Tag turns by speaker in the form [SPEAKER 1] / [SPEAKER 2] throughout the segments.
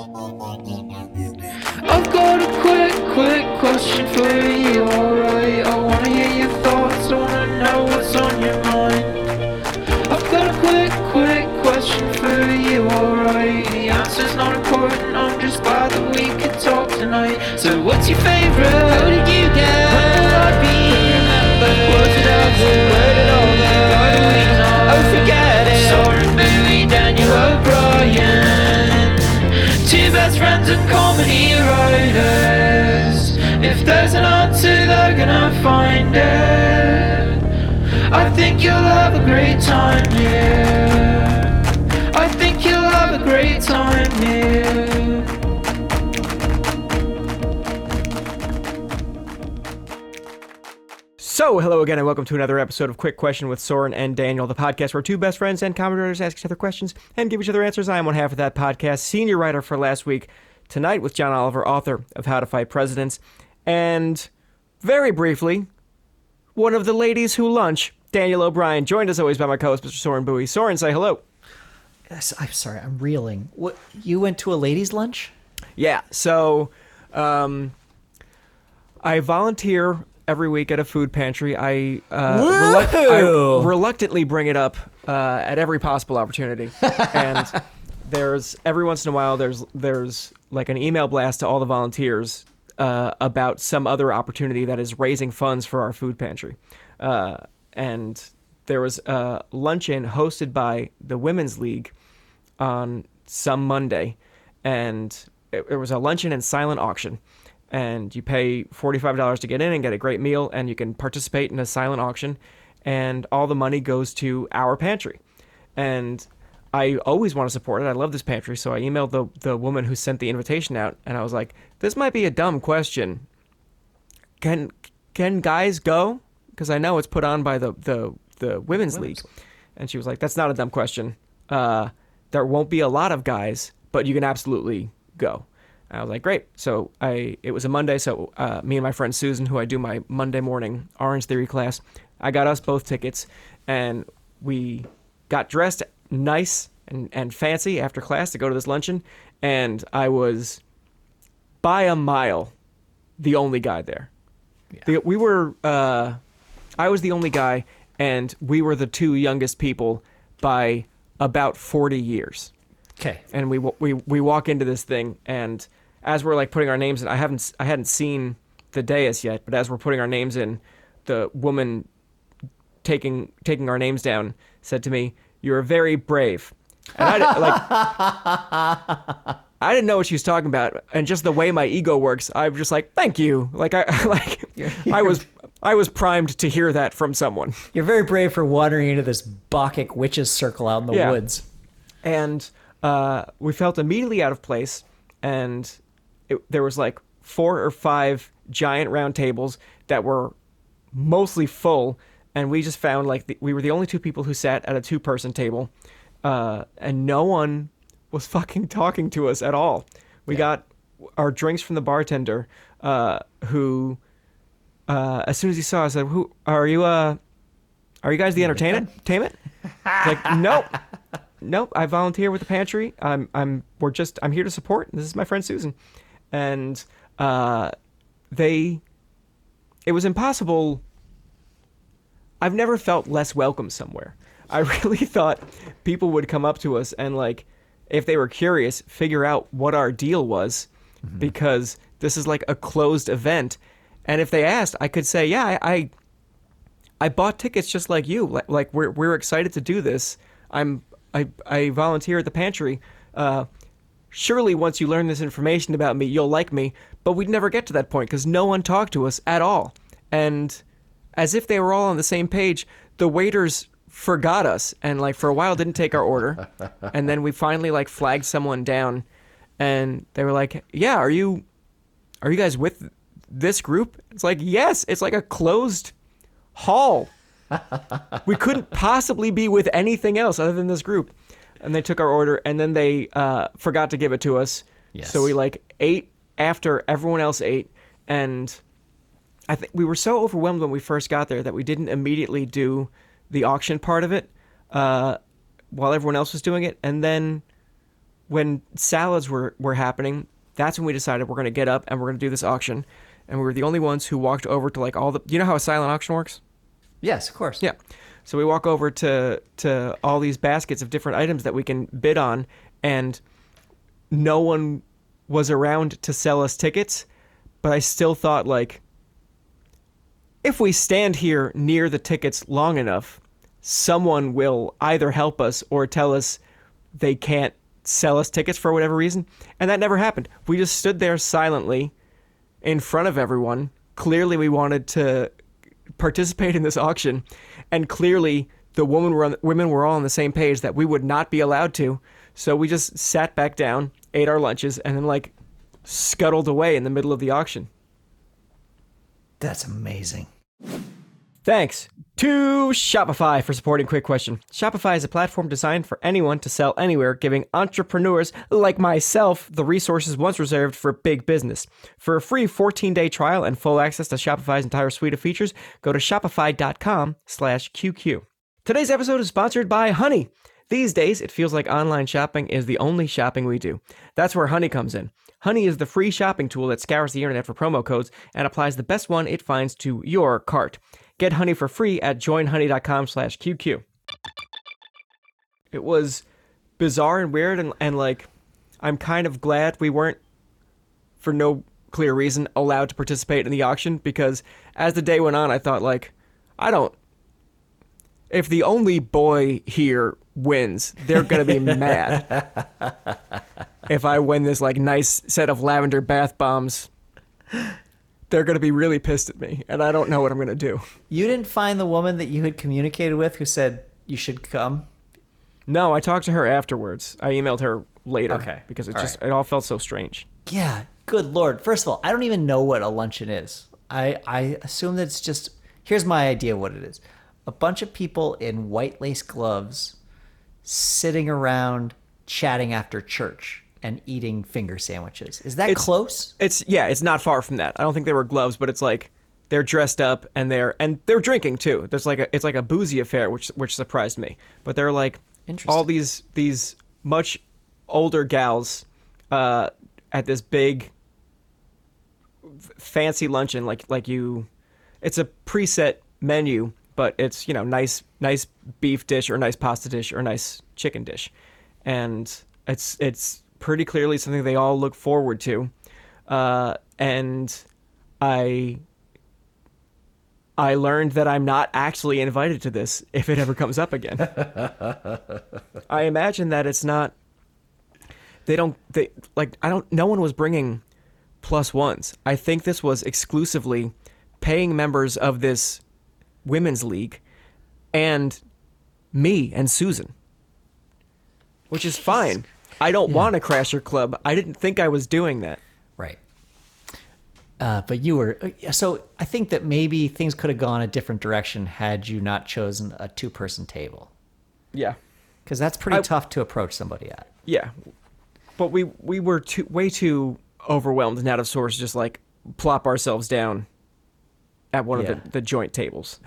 [SPEAKER 1] I've got a quick question for you, alright? I wanna hear your thoughts, I wanna know what's on your mind. I've got a quick question for you, alright? The answer's not important, I'm just glad that we could talk tonight. So what's your favourite? How did you get? When will I be remembered? Was it ever? Where did all go? Why do we know? Oh, forget it. Soren, Bowie, Daniel O'Brien. Two best friends and comedy writers. If there's an answer, they're gonna find it. I think you'll have a great time here. I think you'll have a great time here.
[SPEAKER 2] So, hello again and welcome to another episode of Quick Question with Soren and Daniel, the podcast where two best friends and comedy writers ask each other questions and give each other answers. I am one half of that podcast, senior writer for Last Week Tonight with John Oliver, author of How to Fight Presidents, and very briefly, one of the ladies who lunch, Daniel O'Brien, joined as always by my co-host, Mr. Soren Bowie. Soren, say hello.
[SPEAKER 3] Yes, I'm sorry, I'm reeling. What? You went to a ladies' lunch?
[SPEAKER 2] Yeah, so I volunteer every week at a food pantry. I reluctantly bring it up at every possible opportunity. And there's every once in a while there's like an email blast to all the volunteers about some other opportunity that is raising funds for our food pantry. And there was a luncheon hosted by the Women's League on some Monday, and it was a luncheon and silent auction. And you pay $45 to get in and get a great meal, and you can participate in a silent auction, and all the money goes to our pantry. And I always want to support it. I love this pantry, so I emailed the woman who sent the invitation out, and I was like, this might be a dumb question. Can guys go? Because I know it's put on by the Women's League. And she was like, that's not a dumb question. There won't be a lot of guys, but you can absolutely go. I was like, great. So it was a Monday, so me and my friend Susan, who I do my Monday morning Orange Theory class, I got us both tickets, and we got dressed nice and fancy after class to go to this luncheon, and I was, by a mile, the only guy there. Yeah. I was the only guy, and we were the two youngest people by about 40 years.
[SPEAKER 3] Okay.
[SPEAKER 2] And we walk into this thing, and as we're like putting our names in, I hadn't seen the dais yet, but as we're putting our names in, the woman taking our names down said to me, "You're very brave." And I didn't know what she was talking about, and just the way my ego works, I'm just like, "Thank you." I was primed to hear that from someone.
[SPEAKER 3] You're very brave for wandering into this Bacchic witches circle out in the woods.
[SPEAKER 2] And we felt immediately out of place, and there was like 4 or 5 giant round tables that were mostly full, and we just found like we were the only two people who sat at a 2-person table, and no one was fucking talking to us at all. We got our drinks from the bartender, who as soon as he saw us, said, "Who are you? Are you guys the entertainment?" Like, nope. I volunteer with the pantry. I'm here to support. This is my friend Susan, and it was impossible. I've never felt less welcome somewhere. I really thought people would come up to us and, like, if they were curious, figure out what our deal was, because this is like a closed event. And if they asked, I could say, yeah, I bought tickets just like you. Like we're excited to do this. I volunteer at the pantry. Surely once you learn this information about me, you'll like me. But we'd never get to that point because no one talked to us at all. And as if they were all on the same page, the waiters forgot us and, like, for a while didn't take our order. And then we finally, like, flagged someone down, and they were like, yeah, are you guys with this group? It's like, yes, it's like a closed hall. We couldn't possibly be with anything else other than this group. And they took our order, and then they forgot to give it to us.
[SPEAKER 3] Yes.
[SPEAKER 2] So we, like, ate after everyone else ate, and I think we were so overwhelmed when we first got there that we didn't immediately do the auction part of it while everyone else was doing it. And then when salads were happening, that's when we decided we're going to get up and we're going to do this auction. And we were the only ones who walked over to like all the, you know how a silent auction works?
[SPEAKER 3] Yes, of course.
[SPEAKER 2] Yeah. So we walk over to all these baskets of different items that we can bid on, and no one was around to sell us tickets, but I still thought, like, if we stand here near the tickets long enough, someone will either help us or tell us they can't sell us tickets for whatever reason. And that never happened. We just stood there silently in front of everyone. Clearly we wanted to participate in this auction, and clearly the women were all on the same page that we would not be allowed to. So we just sat back down, ate our lunches, and then like scuttled away in the middle of the auction.
[SPEAKER 3] That's amazing.
[SPEAKER 2] Thanks to Shopify for supporting Quick Question. Shopify is a platform designed for anyone to sell anywhere, giving entrepreneurs like myself the resources once reserved for big business. For a free 14-day trial and full access to Shopify's entire suite of features, go to shopify.com/QQ. Today's episode is sponsored by Honey. These days, it feels like online shopping is the only shopping we do. That's where Honey comes in. Honey is the free shopping tool that scours the internet for promo codes and applies the best one it finds to your cart. Get Honey for free at joinhoney.com/QQ. It was bizarre and weird, and like, I'm kind of glad we weren't, for no clear reason, allowed to participate in the auction, because as the day went on, I thought, like, if the only boy here wins, they're going to be mad. If I win this, like, nice set of lavender bath bombs, they're going to be really pissed at me, and I don't know what I'm going to do.
[SPEAKER 3] You didn't find the woman that you had communicated with who said you should come?
[SPEAKER 2] No, I talked to her afterwards. I emailed her later.
[SPEAKER 3] Okay.
[SPEAKER 2] Because
[SPEAKER 3] All
[SPEAKER 2] it all felt so strange.
[SPEAKER 3] Yeah, good Lord. First of all, I don't even know what a luncheon is. I assume that it's just, here's my idea of what it is. A bunch of people in white lace gloves sitting around chatting after church and eating finger sandwiches. Is that close?
[SPEAKER 2] It's not far from that. I don't think they were gloves, but it's like they're dressed up and they're drinking too. It's like a boozy affair, which surprised me. But they're like all these much older gals at this big fancy luncheon, it's a preset menu, but it's, nice beef dish or nice pasta dish or nice chicken dish, and it's pretty clearly something they all look forward to, and I learned that I'm not actually invited to this if it ever comes up again. I imagine that it's not. No one was bringing plus ones. I think this was exclusively paying members of this women's league and me and Susan, which is fine. I don't want a Crasher Club. I didn't think I was doing that.
[SPEAKER 3] Right. But you were. So I think that maybe things could have gone a different direction had you not chosen a two-person table.
[SPEAKER 2] Yeah.
[SPEAKER 3] Because that's pretty tough to approach somebody at.
[SPEAKER 2] Yeah. But we were way too overwhelmed and out of sorts to just like plop ourselves down at one of the joint tables.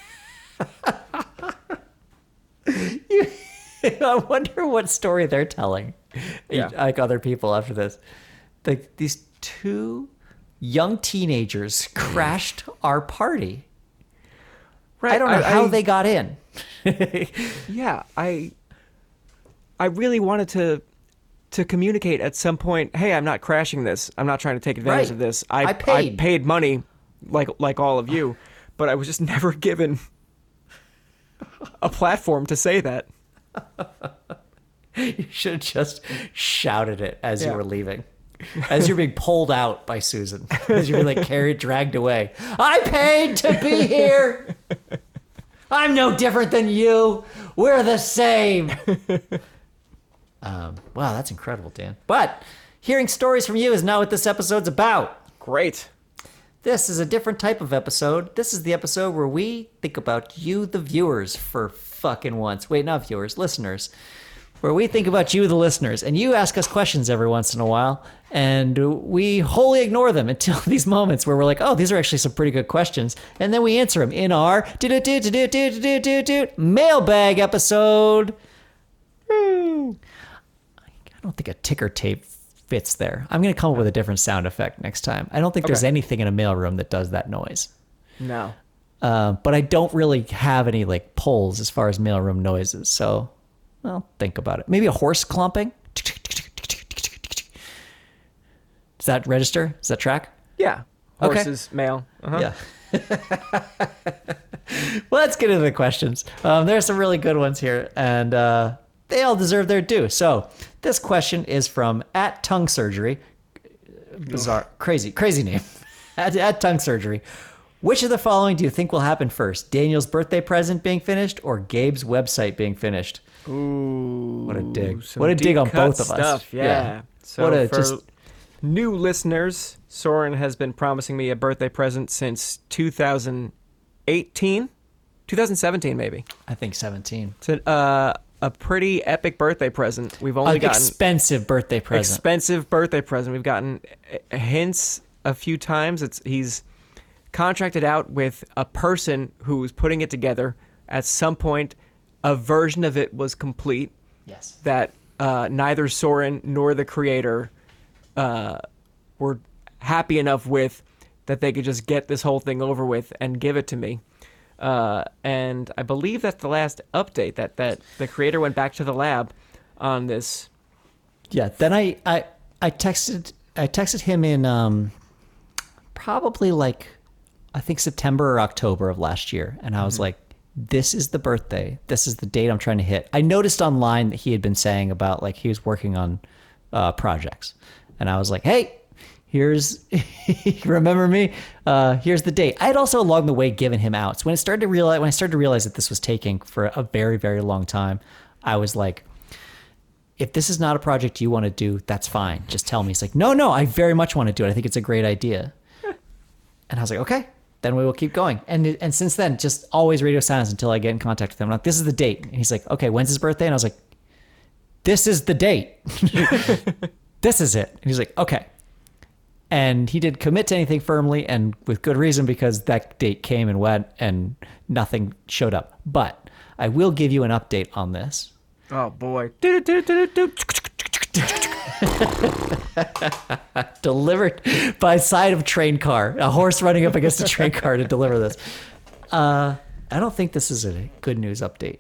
[SPEAKER 3] I wonder what story they're telling.
[SPEAKER 2] Yeah.
[SPEAKER 3] Like other people after this. These two young teenagers crashed our party. Right. I don't know how they got in.
[SPEAKER 2] Yeah. I really wanted to communicate at some point, hey, I'm not crashing this. I'm not trying to take advantage of this. I paid money like all of you, but I was just never given a platform to say that.
[SPEAKER 3] You should have just shouted it as you were leaving. As you're being pulled out by Susan. As you're like dragged away. I paid to be here. I'm no different than you. We're the same. Wow, that's incredible, Dan. But hearing stories from you is not what this episode's about.
[SPEAKER 2] Great.
[SPEAKER 3] This is a different type of episode. This is the episode where we think about you, the viewers, for fucking once. Wait, not viewers, listeners. Where we think about you, the listeners, and you ask us questions every once in a while, and we wholly ignore them until these moments where we're like, oh, these are actually some pretty good questions, and then we answer them in our mailbag episode. I gotta don't think a ticker tape fits there. I'm going to come up with a different sound effect next time. I don't think there's anything in a mailroom that does that noise.
[SPEAKER 2] No.
[SPEAKER 3] But I don't really have any like pulls as far as mailroom noises. So, well, think about it. Maybe a horse clomping. Does that register? Does that track?
[SPEAKER 2] Yeah.
[SPEAKER 3] Okay.
[SPEAKER 2] Horses, mail. Uh-huh.
[SPEAKER 3] Yeah. Well, let's get into the questions. There's some really good ones here, and they all deserve their due. So this question is from @tonguesurgery. Bizarre, crazy name. at tongue surgery. Which of the following do you think will happen first? Daniel's birthday present being finished or Gabe's website being finished?
[SPEAKER 2] Ooh.
[SPEAKER 3] What a dig.
[SPEAKER 2] some
[SPEAKER 3] What a dig on
[SPEAKER 2] deep-cut
[SPEAKER 3] both of us.
[SPEAKER 2] stuff, Yeah. So
[SPEAKER 3] What a
[SPEAKER 2] for
[SPEAKER 3] just-
[SPEAKER 2] new listeners, Soren has been promising me a birthday present since 2018? 2017, maybe.
[SPEAKER 3] I think 17.
[SPEAKER 2] It's a pretty epic birthday present. We've only gotten
[SPEAKER 3] Expensive birthday present.
[SPEAKER 2] expensive birthday present. We've gotten hints a few times. He's contracted out with a person who's putting it together. At some point, a version of it was complete
[SPEAKER 3] Yes.
[SPEAKER 2] that neither Soren nor the creator were happy enough with, that they could just get this whole thing over with and give it to me. And I believe that's the last update, that the creator went back to the lab on this.
[SPEAKER 3] Yeah. Then I texted him in probably like I think September or October of last year, and I was like, "This is the birthday. This is the date I'm trying to hit." I noticed online that he had been saying about like he was working on projects, and I was like, "Hey, here's remember me? Here's the date." I had also along the way given him outs. When I started to realize that this was taking for a very, very long time, I was like, if this is not a project you want to do, that's fine. Just tell me. He's like, no, I very much want to do it. I think it's a great idea. And I was like, okay, then we will keep going. And since then, just always radio silence until I get in contact with him. I'm like, this is the date. And he's like, okay, when's his birthday? And I was like, this is the date. This is it. And he's like, okay. And he didn't commit to anything firmly, and with good reason, because that date came and went and nothing showed up. But I will give you an update on this.
[SPEAKER 2] Oh boy.
[SPEAKER 3] Delivered by side of train car, a horse running up against a train car to deliver this. I don't think this is a good news update.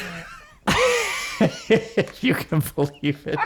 [SPEAKER 3] If you can believe it.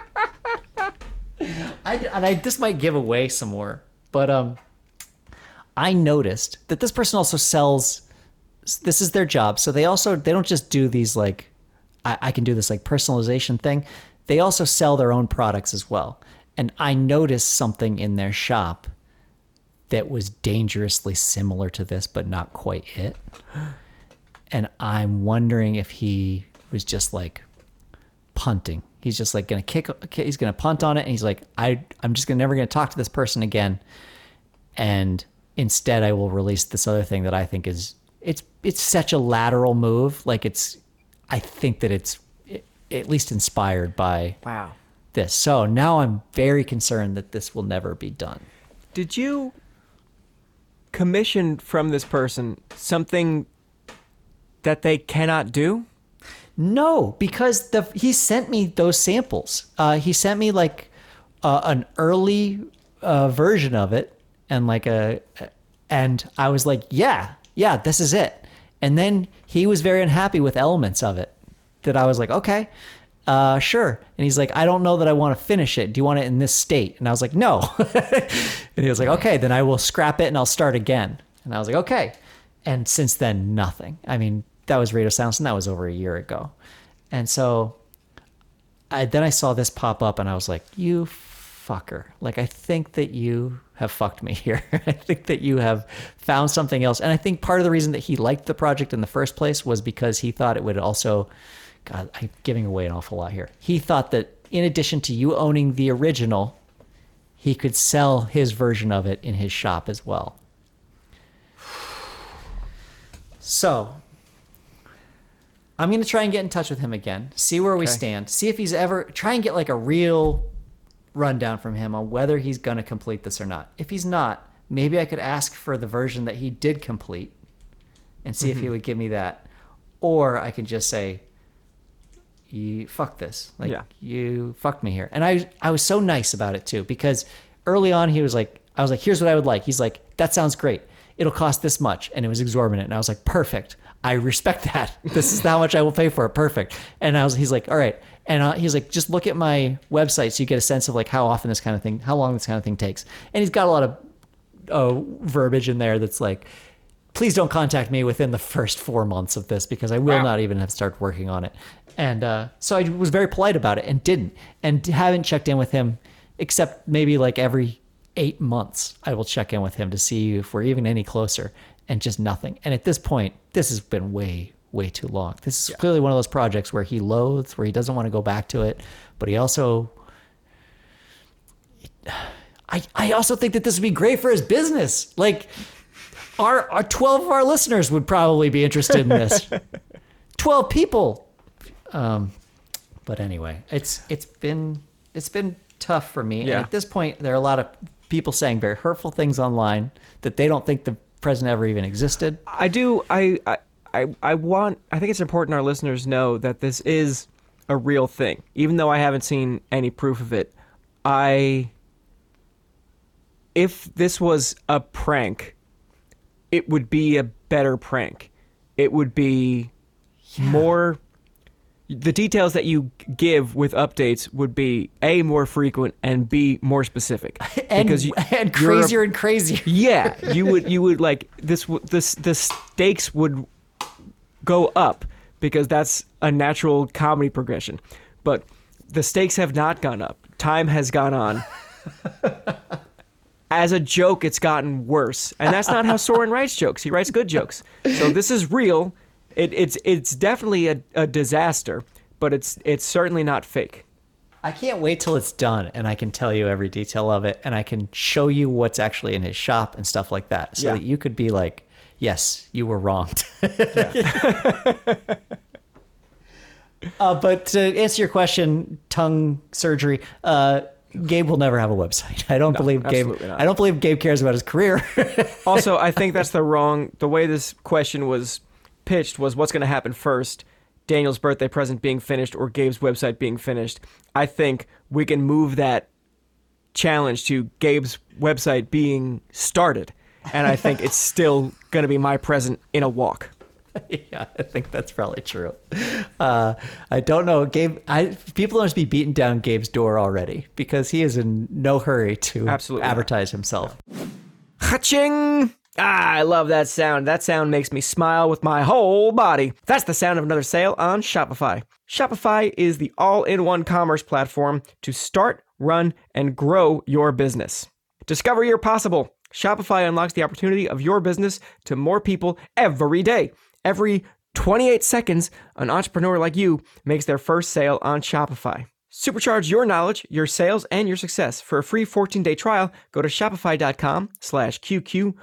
[SPEAKER 3] This might give away some more, but I noticed that this person also sells. This is their job, so they don't just do these like I can do this like personalization thing. They also sell their own products as well. And I noticed something in their shop that was dangerously similar to this, but not quite it. And I'm wondering if he was just like punting. He's just like he's going to punt on it. And he's like, I'm just never going to talk to this person again. And instead I will release this other thing that I think is, it's such a lateral move. Like I think that it's at least inspired by
[SPEAKER 2] Wow.
[SPEAKER 3] this. So now I'm very concerned that this will never be done.
[SPEAKER 2] Did you commission from this person something that they cannot do?
[SPEAKER 3] No, because he sent me those samples. He sent me like an early version of it, and and I was like, yeah, this is it. And then he was very unhappy with elements of it that I was like, okay, sure. And he's like, I don't know that I want to finish it. Do you want it in this state? And I was like, no. And he was like, okay, then I will scrap it and I'll start again. And I was like, okay. And since then, nothing. I mean, that was Radio Silence, and that was over a year ago. And so then I saw this pop up, and I was like, you fucker. Like, I think that you have fucked me here. I think that you have found something else. And I think part of the reason that he liked the project in the first place was because he thought it would also, God, I'm giving away an awful lot here. He thought that in addition to you owning the original, he could sell his version of it in his shop as well. So I'm going to try and get in touch with him again, see where we stand, see if he's try and get like a real rundown from him on whether he's going to complete this or not. If he's not, maybe I could ask for the version that he did complete and see if he would give me that. Or I can just say, you fuck this. Like,
[SPEAKER 2] Yeah.
[SPEAKER 3] you fucked me here. And I was so nice about it too, because early on I was like, here's what I would like. He's like, that sounds great. It'll cost this much. And it was exorbitant. And I was like, perfect. I respect that. This is how much I will pay for it. Perfect. And he's like, all right. And he's like, just look at my website so you get a sense of like how long this kind of thing takes. And he's got a lot of verbiage in there that's like, please don't contact me within the first 4 months of this, because I will not even have started working on it. And so I was very polite about it and didn't, and haven't checked in with him except maybe like every 8 months. I will check in with him to see if we're even any closer, and just nothing. And at this point, this has been way too long. This is clearly one of those projects where he loathes, where he doesn't want to go back to it, but he also... I also think that this would be great for his business. Like, our 12 of our listeners would probably be interested in this. 12 people. But anyway, it's been tough for me.
[SPEAKER 2] Yeah.
[SPEAKER 3] And at this point, there are a lot of people saying very hurtful things online that they don't think the president ever even existed.
[SPEAKER 2] I do. I think it's important our listeners know that this is a real thing, even though I haven't seen any proof of it. If this was a prank, it would be a better prank. It would be more... The details that you give with updates would be A, more frequent, and B, more specific.
[SPEAKER 3] And crazier and crazier.
[SPEAKER 2] Yeah, you would like the stakes would go up, because that's a natural comedy progression. But the stakes have not gone up. Time has gone on. As a joke, it's gotten worse. And that's not how Soren writes jokes. He writes good jokes. So this is real. It's definitely a disaster, but it's certainly not fake.
[SPEAKER 3] I can't wait till it's done and I can tell you every detail of it, and I can show you what's actually in his shop and stuff like that, so that you could be like, yes, you were wronged. But to answer your question, tongue surgery, Gabe will never have a website. I don't believe Gabe.
[SPEAKER 2] Not.
[SPEAKER 3] I don't believe Gabe cares about his career.
[SPEAKER 2] Also, I think that's the way this question was pitched was what's going to happen first, Daniel's birthday present being finished or Gabe's website being finished. I think we can move that challenge to Gabe's website being started, and I think it's still going to be my present in a walk.
[SPEAKER 3] Yeah, I think that's probably true. I don't know, Gabe. People must be beating down Gabe's door already, because he is in no hurry to advertise himself.
[SPEAKER 2] Ha-ching! I love that sound. That sound makes me smile with my whole body. That's the sound of another sale on Shopify. Shopify is the all-in-one commerce platform to start, run, and grow your business. Discover your possible. Shopify unlocks the opportunity of your business to more people every day. Every 28 seconds, an entrepreneur like you makes their first sale on Shopify. Supercharge your knowledge, your sales, and your success. For a free 14-day trial, go to shopify.com/QQ,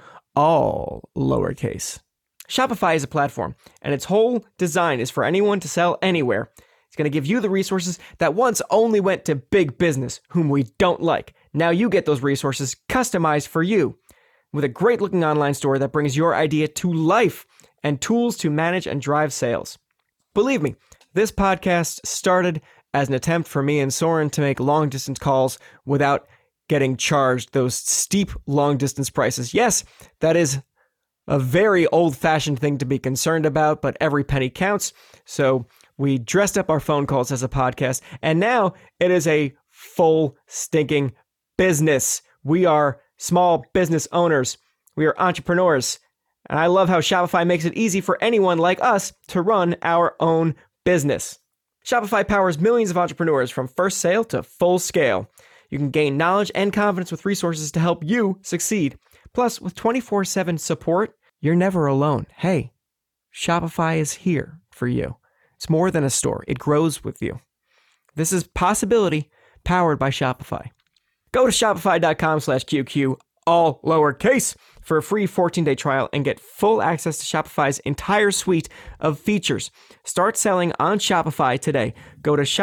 [SPEAKER 2] all lowercase. Shopify is a platform, and its whole design is for anyone to sell anywhere. It's going to give you the resources that once only went to big business, whom we don't like. Now you get those resources customized for you, with a great-looking online store that brings your idea to life, and tools to manage and drive sales. Believe me, this podcast started as an attempt for me and Soren to make long-distance calls without getting charged those steep long-distance prices. Yes, that is a very old-fashioned thing to be concerned about, but every penny counts. So we dressed up our phone calls as a podcast, and now it is a full stinking business. We are small business owners. We are entrepreneurs. And I love how Shopify makes it easy for anyone like us to run our own business. Shopify powers millions of entrepreneurs from first sale to full scale. You can gain knowledge and confidence with resources to help you succeed. Plus, with 24/7 support, you're never alone. Hey, Shopify is here for you. It's more than a store. It grows with you. This is possibility powered by Shopify. Go to shopify.com/QQ, all lowercase, for a free 14-day trial and get full access to Shopify's entire suite of features. Start selling on Shopify today. Go to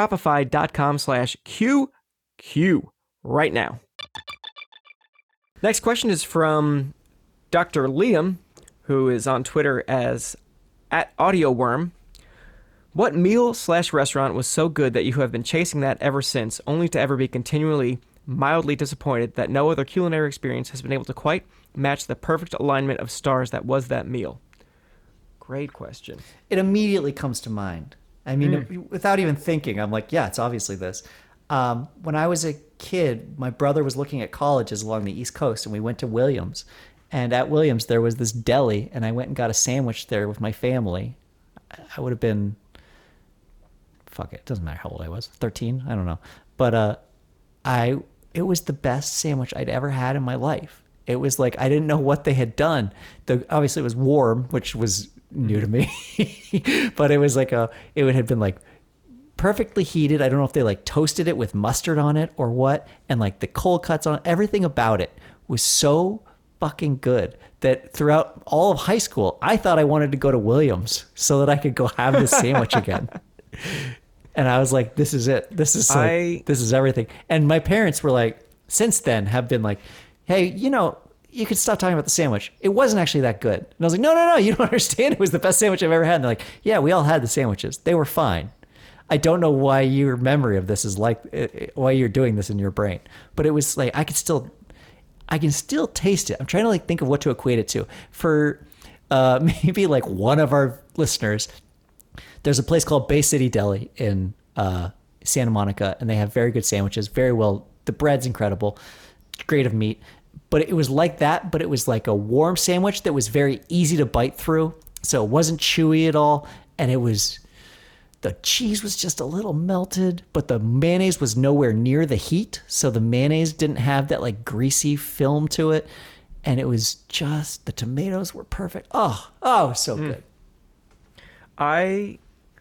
[SPEAKER 2] shopify.com/QQ right now. Next question is from Dr. Liam, who is on Twitter as @AudioWorm. What meal/restaurant was so good that you have been chasing that ever since, only to ever be continually mildly disappointed that no other culinary experience has been able to quite match the perfect alignment of stars that was that meal? Great question.
[SPEAKER 3] It immediately comes to mind. I mean, without even thinking, I'm like, yeah, it's obviously this. When I was a kid, my brother was looking at colleges along the East Coast, and we went to Williams. And at Williams, there was this deli, and I went and got a sandwich there with my family. I would have been, fuck it doesn't matter how old I was, 13, I don't know. But it was the best sandwich I'd ever had in my life. It was like, I didn't know what they had done. Obviously, it was warm, which was new to me. But it was like it had been like perfectly heated. I don't know if they like toasted it with mustard on it or what. And like the cold cuts on it, everything about it was so fucking good that throughout all of high school, I thought I wanted to go to Williams so that I could go have this sandwich again. And I was like, this is it. This is everything. And my parents were like, since then have been like, hey, you could stop talking about the sandwich. It wasn't actually that good. And I was like, no, you don't understand. It was the best sandwich I've ever had. And they're like, yeah, we all had the sandwiches. They were fine. I don't know why your memory of this is like, why you're doing this in your brain. But it was like, I can still taste it. I'm trying to like think of what to equate it to. For maybe like one of our listeners, there's a place called Bay City Deli in Santa Monica, and they have very good sandwiches. Very well, the bread's incredible, great of meat. But it was like that, but it was like a warm sandwich that was very easy to bite through. So it wasn't chewy at all. And the cheese was just a little melted, but the mayonnaise was nowhere near the heat. So the mayonnaise didn't have that like greasy film to it. And it was just, the tomatoes were perfect. Oh, so good.
[SPEAKER 2] I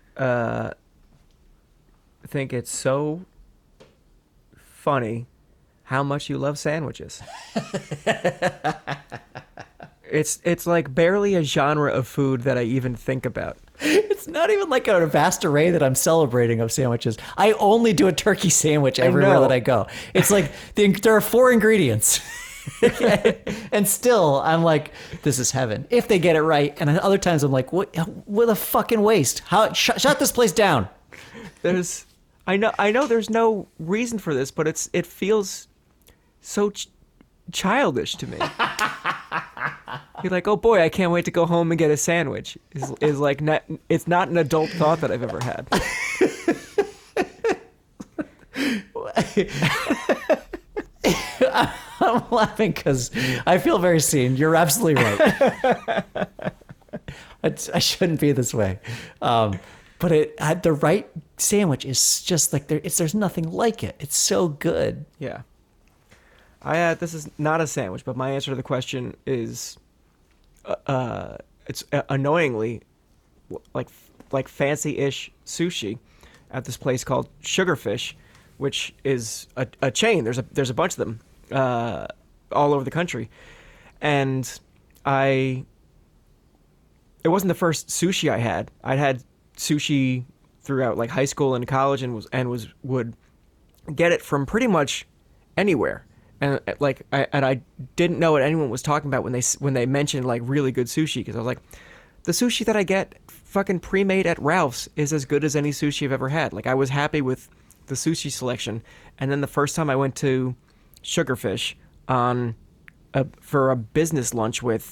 [SPEAKER 2] think it's so funny how much you love sandwiches. It's like barely a genre of food that I even think about.
[SPEAKER 3] It's not even like a vast array that I'm celebrating of sandwiches. I only do a turkey sandwich everywhere that I go. It's like there are 4 ingredients. And still, I'm like, this is heaven. If they get it right. And other times I'm like, what a fucking waste. Shut this place down.
[SPEAKER 2] I know there's no reason for this, but it feels so childish to me. You're like, oh boy, I can't wait to go home and get a sandwich. Is like it's not an adult thought that I've ever had.
[SPEAKER 3] I'm laughing because I feel very seen. You're absolutely right. I shouldn't be this way. But the right sandwich is just like there's nothing like it. It's so good.
[SPEAKER 2] Yeah. This is not a sandwich, but my answer to the question is, it's annoyingly like fancy-ish sushi at this place called Sugarfish, which is a chain. There's a bunch of them all over the country, and it wasn't the first sushi I had. I'd had sushi throughout like high school and college, and would get it from pretty much anywhere. And I didn't know what anyone was talking about when they mentioned like really good sushi, because I was like, the sushi that I get fucking pre-made at Ralph's is as good as any sushi I've ever had. Like, I was happy with the sushi selection. And then the first time I went to Sugarfish for a business lunch with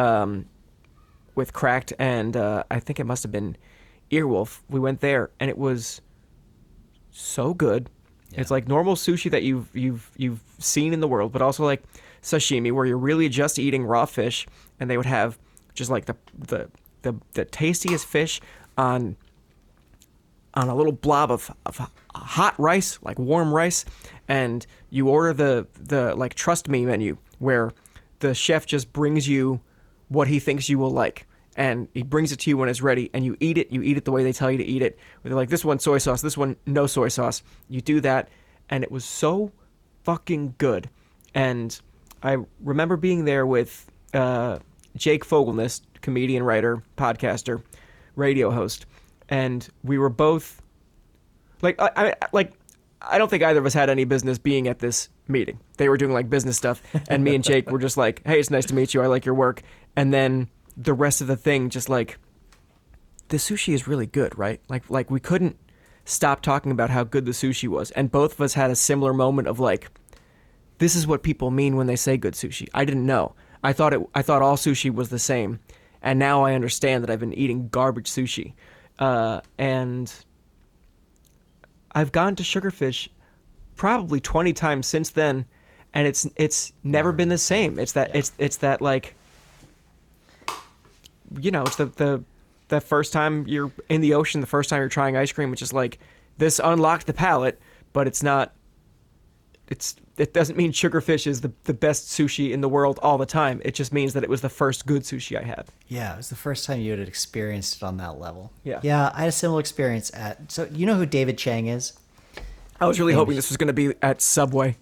[SPEAKER 2] Cracked and I think it must have been Earwolf, we went there and it was so good. Yeah. It's like normal sushi that you've seen in the world, but also like sashimi, where you're really just eating raw fish, and they would have just like the tastiest fish on a little blob of hot rice, like warm rice, and you order the like Trust Me menu, where the chef just brings you what he thinks you will like. And he brings it to you when it's ready, and you eat it the way they tell you to eat it. They're like, this one soy sauce, this one no soy sauce. You do that, and it was so fucking good. And I remember being there with Jake Fogelnest, comedian, writer, podcaster, radio host, and we were both like, I don't think either of us had any business being at this meeting. They were doing like business stuff, and me and Jake were just like, hey, it's nice to meet you, I like your work. And then the rest of the thing just like the sushi is really good, right? Like we couldn't stop talking about how good the sushi was, and both of us had a similar moment of like, this is what people mean when they say good sushi. I didn't know. I thought all sushi was the same, and now I understand that I've been eating garbage sushi. And I've gone to Sugarfish probably 20 times since then, and it's never been the same. It's that like, you know, it's the first time you're in the ocean, the first time you're trying ice cream, which is like, this unlocked the palate, but it's not. It doesn't mean Sugarfish is the best sushi in the world all the time. It just means that it was the first good sushi I had.
[SPEAKER 3] Yeah, it was the first time you had experienced it on that level.
[SPEAKER 2] Yeah.
[SPEAKER 3] Yeah, I had a similar experience at... So, you know who David Chang is?
[SPEAKER 2] I was really hoping this was going to be at Subway.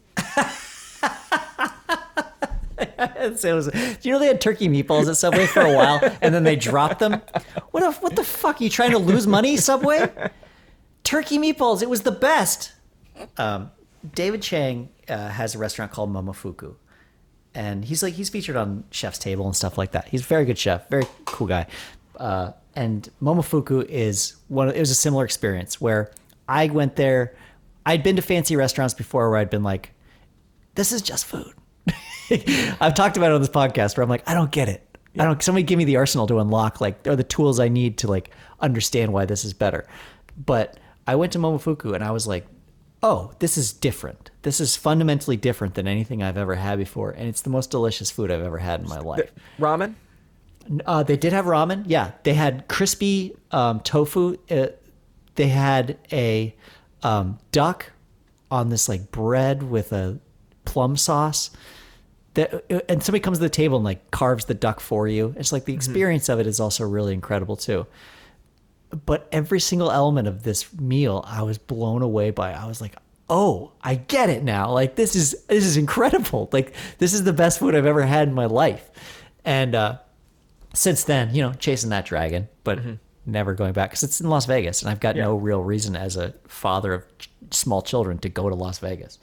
[SPEAKER 3] Do you know they had turkey meatballs at Subway for a while, and then they dropped them? What the fuck? Are you trying to lose money, Subway? Turkey meatballs, it was the best. David Chang has a restaurant called Momofuku, and he's featured on Chef's Table and stuff like that. He's a very good chef, very cool guy. And Momofuku it was a similar experience where I went there. I'd been to fancy restaurants before where I'd been like, this is just food. I've talked about it on this podcast where I'm like, I don't get it. Yeah. Somebody give me the arsenal to unlock, like, or the tools I need to like understand why this is better. But I went to Momofuku and I was like, oh, this is different. This is fundamentally different than anything I've ever had before. And it's the most delicious food I've ever had in my life.
[SPEAKER 2] Ramen?
[SPEAKER 3] They did have ramen. Yeah. They had crispy tofu. They had a duck on this like bread with a plum sauce. And somebody comes to the table and like carves the duck for you. It's like the experience of it is also really incredible too. But every single element of this meal, I was blown away by. I was like, oh, I get it now. Like, this is incredible. Like, this is the best food I've ever had in my life. And since then, you know, chasing that dragon, but never going back because it's in Las Vegas, and I've got no real reason as a father of small children to go to Las Vegas.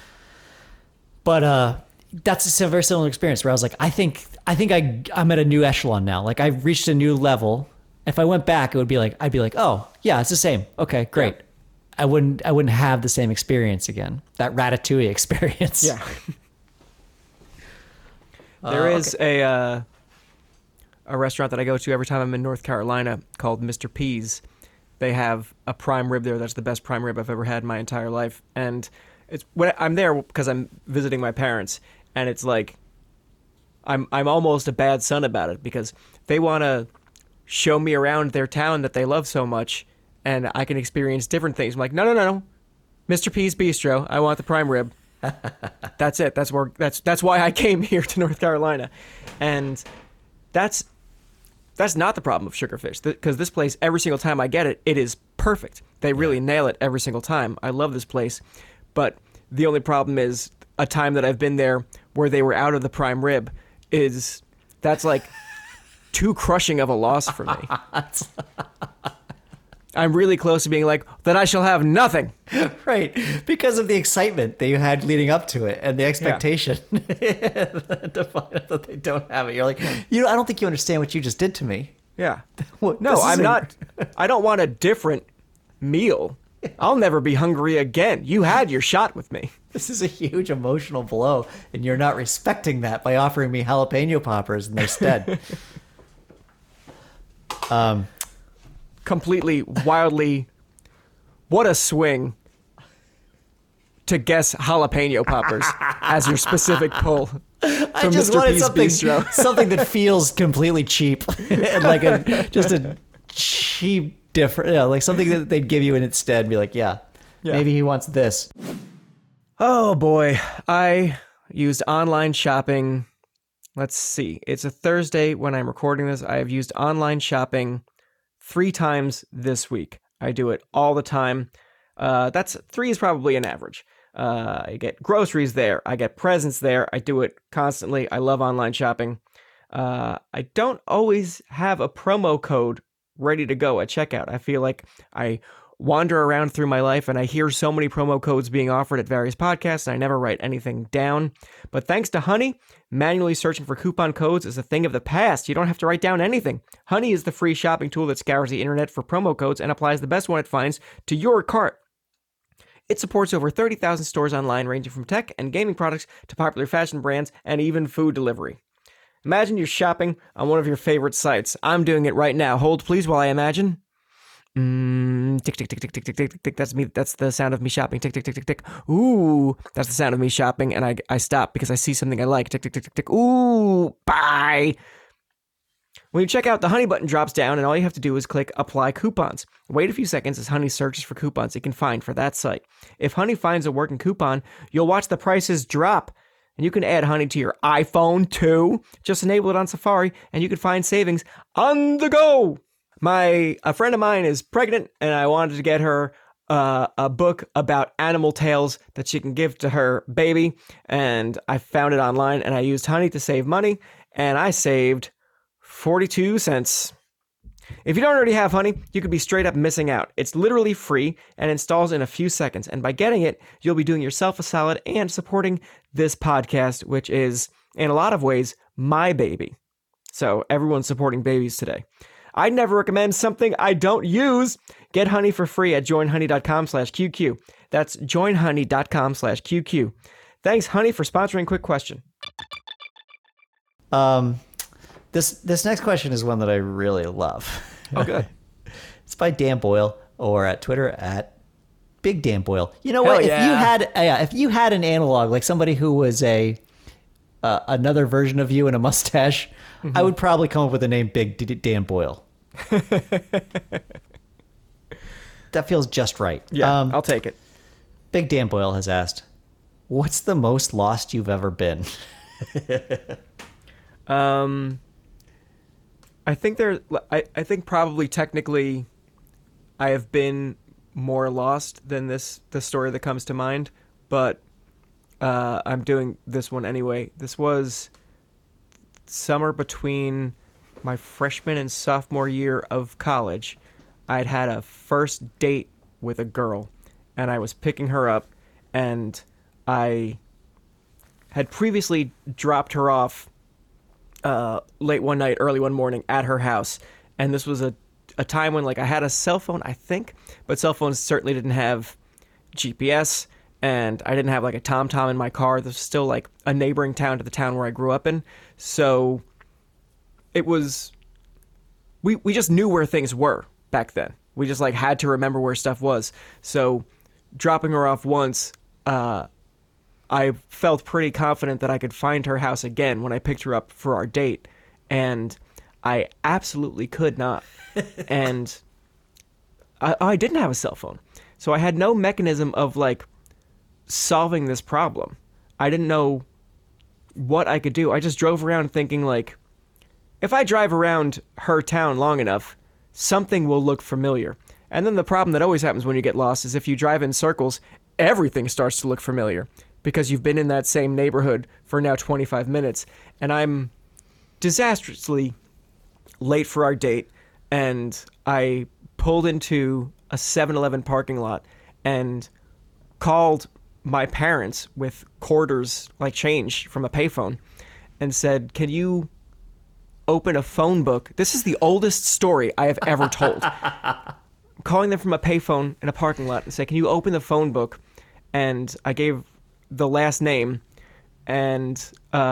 [SPEAKER 3] But that's a very similar experience where I was like, I think I'm at a new echelon now. Like, I've reached a new level. If I went back, I'd be like, oh yeah, it's the same. Okay, great. Yeah. I wouldn't have the same experience again. That Ratatouille experience.
[SPEAKER 2] Yeah. There is a restaurant that I go to every time I'm in North Carolina called Mr. P's. They have a prime rib there. That's the best prime rib I've ever had in my entire life. And it's when I'm there because I'm visiting my parents, and it's like I'm almost a bad son about it because they want to show me around their town that they love so much, and I can experience different things. I'm like, no. Mr. P's Bistro. I want the prime rib. That's it. That's why I came here to North Carolina. And that's not the problem of Sugarfish, because this place, every single time I get it, it is perfect. They really nail it every single time. I love this place. But the only problem is a time that I've been there where they were out of the prime rib that's like too crushing of a loss for me. I'm really close to being like, then I shall have nothing.
[SPEAKER 3] Right. Because of the excitement that you had leading up to it and the expectation to find out that they don't have it. You're like, I don't think you understand what you just did to me.
[SPEAKER 2] Yeah. No, I'm not. I don't want a different meal. I'll never be hungry again. You had your shot with me.
[SPEAKER 3] This is a huge emotional blow, and you're not respecting that by offering me jalapeno poppers in their stead.
[SPEAKER 2] Completely, wildly, what a swing to guess jalapeno poppers as your specific pull.
[SPEAKER 3] I just wanted something that feels completely cheap, and like just a cheap different, like something that they'd give you in instead and be like, yeah, maybe he wants this.
[SPEAKER 2] Oh boy, I used online shopping. Let's see, it's a Thursday when I'm recording this. I have used online shopping 3 times this week. I do it all the time. That's 3 is probably an average. I get groceries there. I get presents there. I do it constantly. I love online shopping. I don't always have a promo code ready to go at checkout. I feel like I wander around through my life and I hear so many promo codes being offered at various podcasts, and I never write anything down. But thanks to Honey, manually searching for coupon codes is a thing of the past. You don't have to write down anything. Honey is the free shopping tool that scours the internet for promo codes and applies the best one it finds to your cart. It supports over 30,000 stores online, ranging from tech and gaming products to popular fashion brands and even food delivery. Imagine you're shopping on one of your favorite sites. I'm doing it right now. Hold please while I imagine. Tick, tick, tick, tick, tick, tick, tick, tick. That's me. That's the sound of me shopping. Tick, tick, tick, tick, tick. Ooh, that's the sound of me shopping, and I stop because I see something I like. Tick, tick, tick, tick, tick. Ooh, bye. When you check out, the Honey button drops down, and all you have to do is click Apply Coupons. Wait a few seconds as Honey searches for coupons it can find for that site. If Honey finds a working coupon, you'll watch the prices drop, and you can add Honey to your iPhone too. Just enable it on Safari, and you can find savings on the go. A friend of mine is pregnant, and I wanted to get her a book about animal tales that she can give to her baby, and I found it online, and I used Honey to save money, and I saved 42 cents. If you don't already have Honey, you could be straight up missing out. It's literally free and installs in a few seconds, and by getting it, you'll be doing yourself a solid and supporting this podcast, which is, in a lot of ways, my baby. So everyone's supporting babies today. I'd never recommend something I don't use. Get Honey for free at joinhoney.com/QQ. That's joinhoney.com/QQ. Thanks, Honey, for sponsoring Quick Question.
[SPEAKER 3] This next question is one that I really love.
[SPEAKER 2] Oh, good.
[SPEAKER 3] It's by Dan Boyle, or at Twitter at Big Dan Boyle. You know
[SPEAKER 2] Hell
[SPEAKER 3] what?
[SPEAKER 2] yeah.
[SPEAKER 3] If you had an analog, like somebody who was another version of you in a mustache, I would probably come up with the name Big Dan Boyle. That feels just right.
[SPEAKER 2] Yeah, I'll take it.
[SPEAKER 3] Big Dan Boyle has asked, "What's the most lost you've ever been?"
[SPEAKER 2] I think probably technically I have been more lost than the story that comes to mind, but I'm doing this one anyway. This was summer between my freshman and sophomore year of college. I'd had a first date with a girl, and I was picking her up, and I had previously dropped her off late one night, early one morning at her house. And this was a time when, like, I had a cell phone, I think, but cell phones certainly didn't have GPS, and I didn't have, like, a TomTom in my car. This was still, like, a neighboring town to the town where I grew up in. So it was... We just knew where things were back then. We just, like, had to remember where stuff was. So dropping her off once, I felt pretty confident that I could find her house again when I picked her up for our date, and I absolutely could not. And I didn't have a cell phone, so I had no mechanism of, like, solving this problem. I didn't know what I could do. I just drove around thinking, like, if I drive around her town long enough, something will look familiar. And then the problem that always happens when you get lost is if you drive in circles, everything starts to look familiar, because you've been in that same neighborhood for now 25 minutes. And I'm disastrously late for our date, and I pulled into a 7-Eleven parking lot and called my parents with quarters, like change from a payphone, and said, "Can you open a phone book?" This is the oldest story I have ever told. Calling them from a payphone in a parking lot and say, "Can you open the phone book?" And I gave the last name and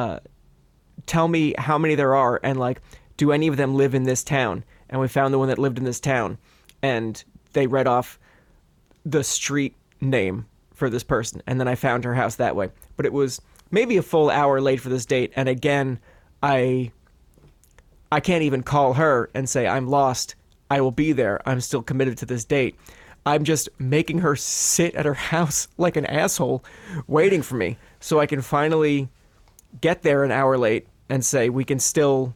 [SPEAKER 2] tell me how many there are, and, like, do any of them live in this town? And we found the one that lived in this town, and they read off the street name for this person, and then I found her house that way. But it was maybe a full hour late for this date, and again, I can't even call her and say, "I'm lost, I will be there, I'm still committed to this date." I'm just making her sit at her house like an asshole, waiting for me, so I can finally get there an hour late and say, we can still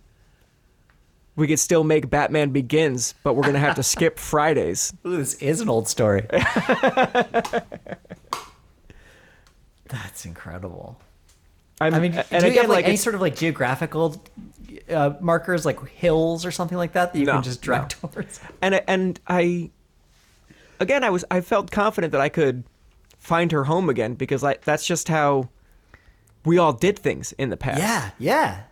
[SPEAKER 2] make Batman Begins, but we're gonna have to skip Fridays.
[SPEAKER 3] Ooh, this is an old story. That's incredible.
[SPEAKER 2] And
[SPEAKER 3] do
[SPEAKER 2] again,
[SPEAKER 3] you have, like,
[SPEAKER 2] like,
[SPEAKER 3] any
[SPEAKER 2] it's,
[SPEAKER 3] sort of, like, geographical markers, like hills or something like that you can just drive towards?
[SPEAKER 2] and again, I felt confident that I could find her home again because that's just how we all did things in the past.
[SPEAKER 3] Yeah.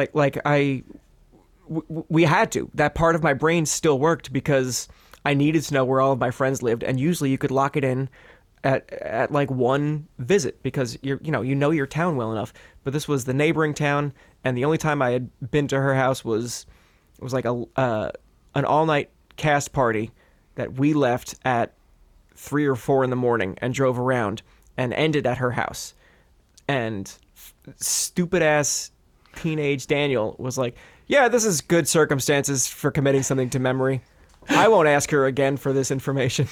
[SPEAKER 2] We had to. That part of my brain still worked because I needed to know where all of my friends lived, and usually you could lock it in at like one visit because you know your town well enough. But this was the neighboring town, and the only time I had been to her house was like an all-night cast party that we left at 3 or 4 in the morning and drove around and ended at her house. And stupid ass teenage Daniel was like, yeah, this is good circumstances for committing something to memory. I won't ask her again for this information.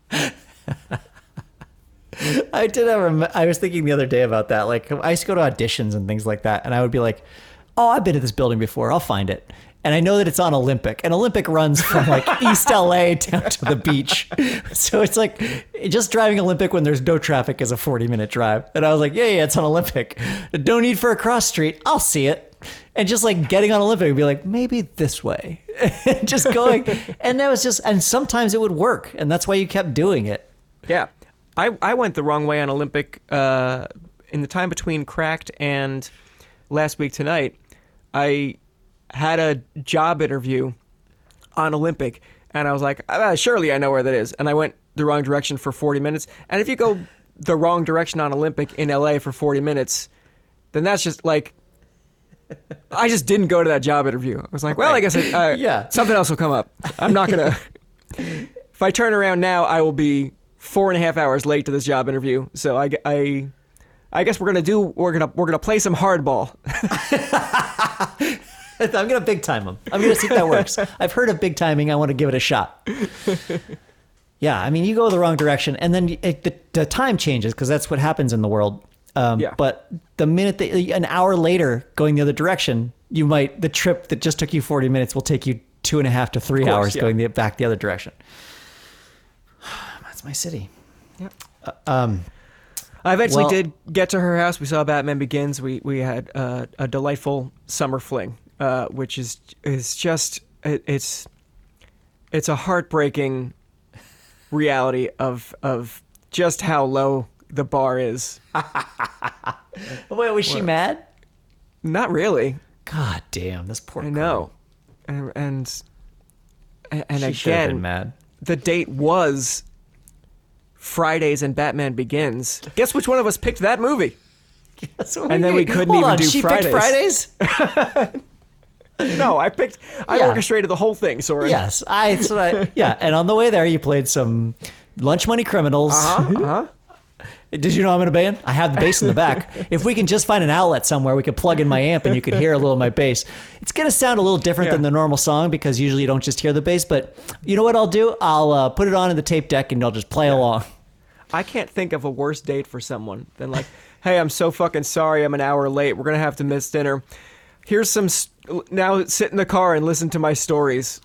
[SPEAKER 3] I was thinking the other day about that. Like, I used to go to auditions and things like that, and I would be like, oh, I've been to this building before. I'll find it. And I know that it's on Olympic, and Olympic runs from like East LA down to the beach. So it's like just driving Olympic when there's no traffic is a 40-minute drive. And I was like, yeah, it's on Olympic. No need for a cross street. I'll see it. And just like getting on Olympic would be like, maybe this way. Just going. And that was just, and sometimes it would work. And that's why you kept doing it.
[SPEAKER 2] Yeah. I went the wrong way on Olympic in the time between Cracked and last week tonight. I had a job interview on Olympic, and I was like, surely I know where that is. And I went the wrong direction for 40 minutes. And if you go the wrong direction on Olympic in LA for 40 minutes, then that's just like, I just didn't go to that job interview. I was like, well, I guess something else will come up. I'm not going to, if I turn around now, I will be 4.5 hours late to this job interview. So I guess we're going to play some hardball.
[SPEAKER 3] I'm going to big time them. I'm going to see if that works. I've heard of big timing. I want to give it a shot. Yeah, I mean, you go the wrong direction, and then the time changes because that's what happens in the world. But the minute an hour later going the other direction, the trip that just took you 40 minutes will take you 2.5 to 3 hours going back the other direction. That's my city.
[SPEAKER 2] Yep. I eventually did get to her house. We saw Batman Begins. We had a delightful summer fling, which is just it's a heartbreaking reality of just how low the bar is.
[SPEAKER 3] Wait, was she mad?
[SPEAKER 2] Not really.
[SPEAKER 3] God damn, this poor girl.
[SPEAKER 2] I know. And
[SPEAKER 3] she should have been mad.
[SPEAKER 2] The date was Fridays and Batman Begins. Guess which one of us picked that movie? And then we couldn't even do Fridays.
[SPEAKER 3] She picked Fridays?
[SPEAKER 2] No, I orchestrated the whole thing, Soren.
[SPEAKER 3] Yes, and on the way there, you played some Lunch Money Criminals. Did you know I'm in a band? I have the bass in the back. If we can just find an outlet somewhere, we could plug in my amp and you could hear a little of my bass. It's going to sound a little different than the normal song because usually you don't just hear the bass, but you know what I'll do? I'll put it on in the tape deck and you'll just play along.
[SPEAKER 2] I can't think of a worse date for someone than like, hey, I'm so fucking sorry I'm an hour late. We're going to have to miss dinner. Here's some... Now sit in the car and listen to my stories.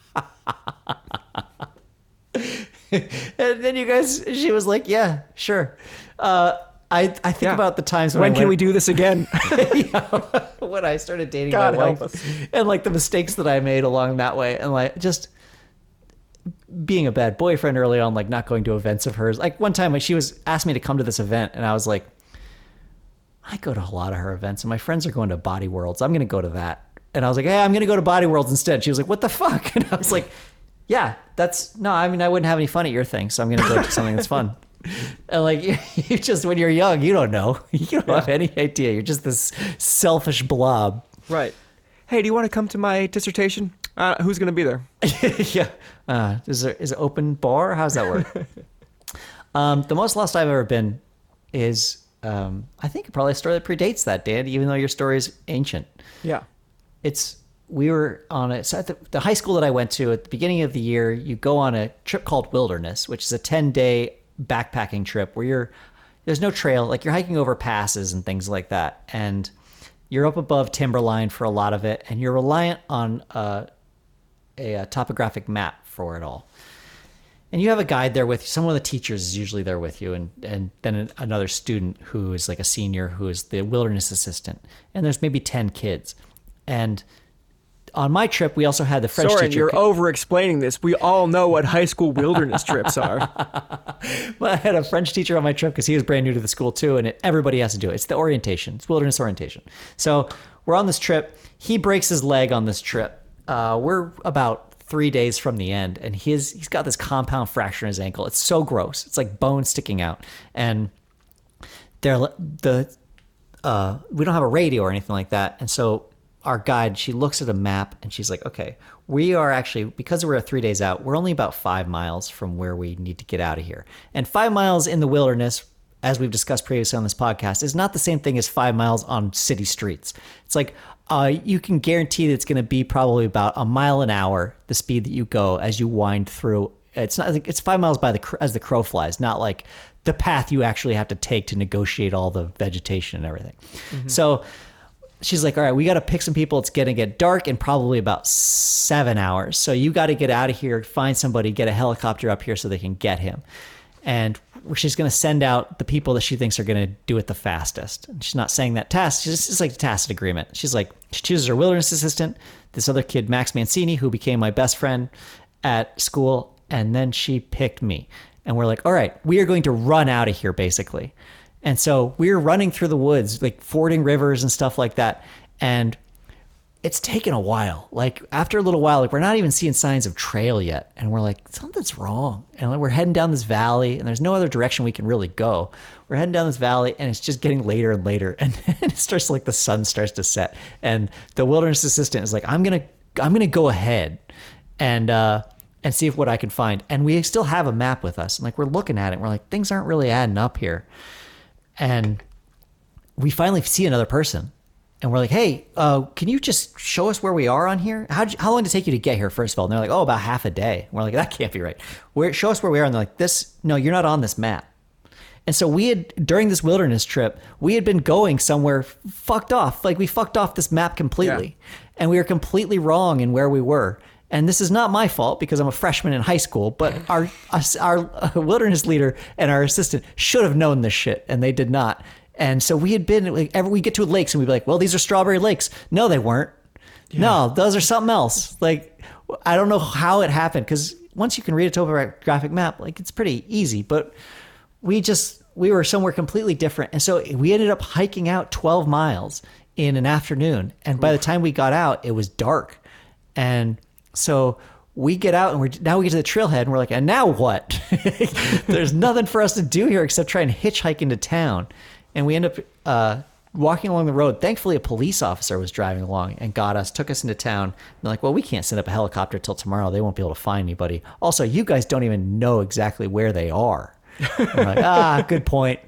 [SPEAKER 3] And then she was like, yeah, sure. I think about the times
[SPEAKER 2] when can we do this again?
[SPEAKER 3] When I started dating my wife and like the mistakes that I made along that way and like just being a bad boyfriend early on, like not going to events of hers. Like one time when she asked me to come to this event and I was like, I go to a lot of her events and my friends are going to Body Worlds. I'm going to go to that. And I was like, hey, I'm going to go to Body Worlds instead. She was like, what the fuck? And I was like, I wouldn't have any fun at your thing. So I'm going to go to something that's fun. And like, you just, when you're young, you don't know. You don't have any idea. You're just this selfish blob.
[SPEAKER 2] Right. Hey, do you want to come to my dissertation? Who's going to be there?
[SPEAKER 3] Yeah. Is it open bar? How's that work? The most lost I've ever been is, I think probably a story that predates that, Dan, even though your story is ancient.
[SPEAKER 2] Yeah.
[SPEAKER 3] We were on so at the high school that I went to at the beginning of the year, you go on a trip called Wilderness, which is a 10-day backpacking trip where there's no trail, like you're hiking over passes and things like that. And you're up above timberline for a lot of it. And you're reliant on a topographic map for it all. And you have a guide there with you. Some of the teachers is usually there with you. And then another student who is like a senior who is the wilderness assistant. And there's maybe 10 kids. And on my trip, we also had the French
[SPEAKER 2] Soren,
[SPEAKER 3] teacher.
[SPEAKER 2] you're over-explaining this. We all know what high school wilderness trips are.
[SPEAKER 3] Well, I had a French teacher on my trip because he was brand new to the school too, and everybody has to do it. It's the orientation. It's wilderness orientation. So we're on this trip. He breaks his leg on this trip. We're about 3 days from the end, and he's got this compound fracture in his ankle. It's so gross. It's like bone sticking out, and we don't have a radio or anything like that, and so our guide, she looks at a map and she's like, okay, we are actually, because we're 3 days out, we're only about 5 miles from where we need to get out of here. And 5 miles in the wilderness, as we've discussed previously on this podcast, is not the same thing as 5 miles on city streets. It's like, you can guarantee that it's going to be probably about a mile an hour, the speed that you go as you wind through. It's 5 miles as the crow flies, not like the path you actually have to take to negotiate all the vegetation and everything. Mm-hmm. So she's like, all right, we got to pick some people. It's going to get dark in probably about 7 hours. So you got to get out of here, find somebody, get a helicopter up here so they can get him. And she's going to send out the people that she thinks are going to do it the fastest. And she's not saying that task. She's just like a tacit agreement. She's like, she chooses her wilderness assistant, this other kid, Max Mancini, who became my best friend at school. And then she picked me. And we're like, all right, we are going to run out of here, basically. And so we're running through the woods, like fording rivers and stuff like that. And it's taken a while. Like after a little while, like we're not even seeing signs of trail yet. And we're like, something's wrong. And like, we're heading down this valley and there's no other direction we can really go. We're heading down this valley and it's just getting later and later. And it starts like the sun starts to set. And the wilderness assistant is like, I'm going to go ahead and see what I can find. And we still have a map with us. And like, we're looking at it and we're like, things aren't really adding up here. And we finally see another person and we're like, hey, can you just show us where we are on here? How long did it take you to get here, first of all? And they're like, oh, about half a day. And we're like, that can't be right. Show us where we are. And they're like, no, you're not on this map. And so during this wilderness trip, we had been going somewhere fucked off. Like we fucked off this map completely. Yeah. And we were completely wrong in where we were. And this is not my fault because I'm a freshman in high school, but our wilderness leader and our assistant should have known this shit, and they did not. And so we had been, like, we get to lakes and we'd be like, well, these are Strawberry Lakes. No, they weren't. Yeah. No, those are something else. Like, I don't know how it happened because once you can read a topographic map, like it's pretty easy, but we were somewhere completely different. And so we ended up hiking out 12 miles in an afternoon. And by the time we got out, it was dark. And so we get out and now we get to the trailhead and we're like, and now what? There's nothing for us to do here except try and hitchhike into town. And we end up walking along the road. Thankfully, a police officer was driving along and took us into town. And they're like, well, we can't send up a helicopter till tomorrow. They won't be able to find anybody. Also, you guys don't even know exactly where they are. And we're like, good point.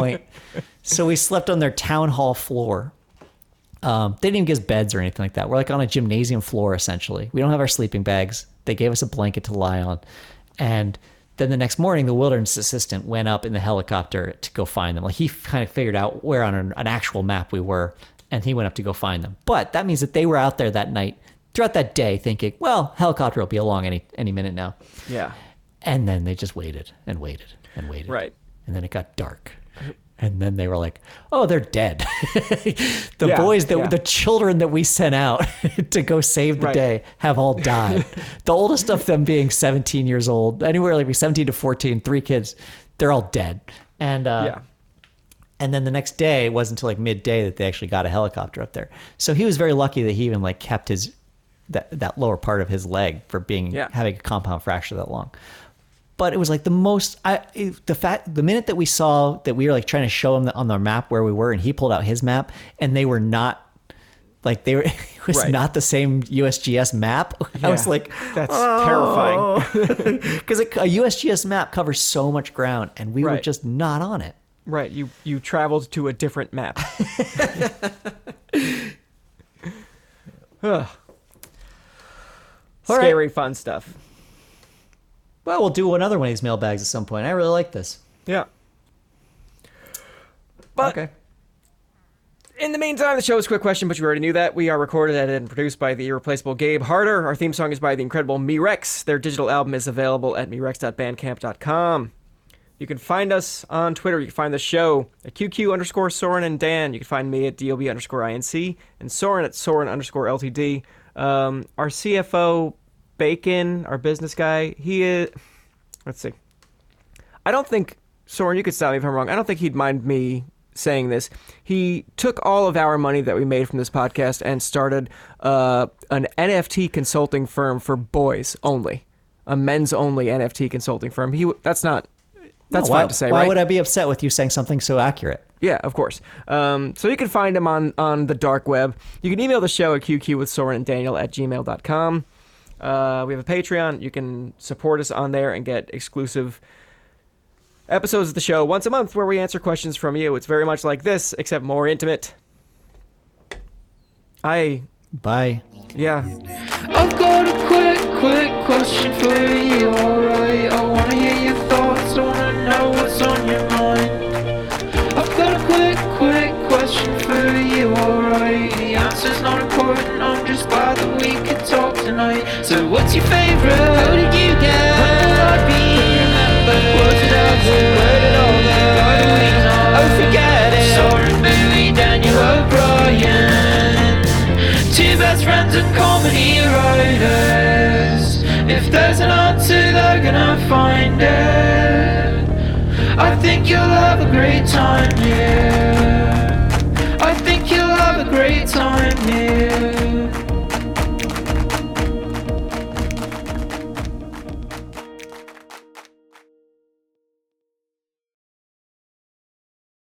[SPEAKER 3] So we slept on their town hall floor. They didn't even give us beds or anything like that. We're like on a gymnasium floor, essentially. We don't have our sleeping bags. They gave us a blanket to lie on. And then the next morning, the wilderness assistant went up in the helicopter to go find them. Like he kind of figured out where on an actual map we were, and he went up to go find them. But that means that they were out there that night, throughout that day, thinking, well, helicopter will be along any minute now.
[SPEAKER 2] Yeah.
[SPEAKER 3] And then they just waited and waited and waited.
[SPEAKER 2] Right.
[SPEAKER 3] And then it got dark. And then they were like, oh, they're dead. The children that we sent out to go save the day have all died. The oldest of them being 17 years old, anywhere like 17 to 14, 3 kids, they're all dead. And and then the next day, it wasn't until like midday that they actually got a helicopter up there. So he was very lucky that he even like kept that lower part of his leg for having a compound fracture that long. But it was like the minute that we saw that we were like trying to show him on their map where we were, and he pulled out his map, and they were not like it was not the same USGS map. Yeah, I was like,
[SPEAKER 2] that's terrifying
[SPEAKER 3] because a USGS map covers so much ground, and we were just not on it.
[SPEAKER 2] Right, you traveled to a different map. Scary, fun stuff.
[SPEAKER 3] Well, we'll do another one of these mailbags at some point. I really like this.
[SPEAKER 2] Yeah. But okay. In the meantime, the show is a quick question, but you already knew that. We are recorded, edited, and produced by the irreplaceable Gabe Harder. Our theme song is by the incredible Me Rex. Their digital album is available at merex.bandcamp.com. You You can find us on Twitter. You can find the show at QQ_Soren and Dan. You can find me at DOB_INC and Soren at Soren_LTD. Our CFO, Bacon, our business guy, he is... Let's see. I don't think... Soren, you could stop me if I'm wrong. I don't think he'd mind me saying this. He took all of our money that we made from this podcast and started an NFT consulting firm for boys only. A men's-only NFT consulting firm. That's fine to say, right?
[SPEAKER 3] Why would I be upset with you saying something so accurate?
[SPEAKER 2] Yeah, of course. So you can find him on the dark web. You can email the show at qqwithsorenanddaniel@gmail.com. We have a Patreon. You can support us on there and get exclusive episodes of the show once a month where we answer questions from you. It's very much like this, except more intimate.
[SPEAKER 3] Bye.
[SPEAKER 2] Yeah.
[SPEAKER 1] I've got a quick question for you, alright? I wanna hear your thoughts, I wanna know what's on your mind. I've got a quick question for you, alright? The answer's not important, I'm just glad that we could talk tonight. So what's your favourite? How did you get? When will I be remembered? Was it after? Where did all go? Why do we know? Oh, forget it. Soren, Bowie, Daniel O'Brien, two best friends and comedy writers. If there's an answer, they're gonna find it. I think you'll have a great time here. I think you'll have a great time here.